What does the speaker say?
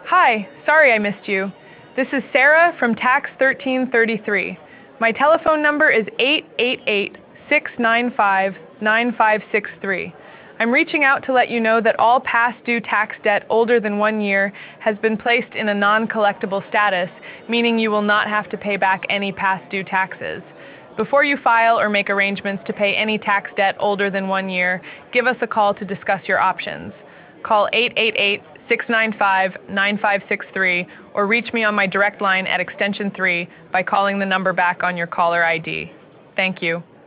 Hi, sorry I missed you. This is Sarah from Tax 1333. My telephone number is 888-695-9563. I'm reaching out to let you know that all past due tax debt older than 1 year has been placed in a non-collectible status, meaning you will not have to pay back any past due taxes. Before you file or make arrangements to pay any tax debt older than 1 year, give us a call to discuss your options. Call 888-695-9563 or reach me on my direct line at extension 3 by calling the number back on your caller ID. Thank you.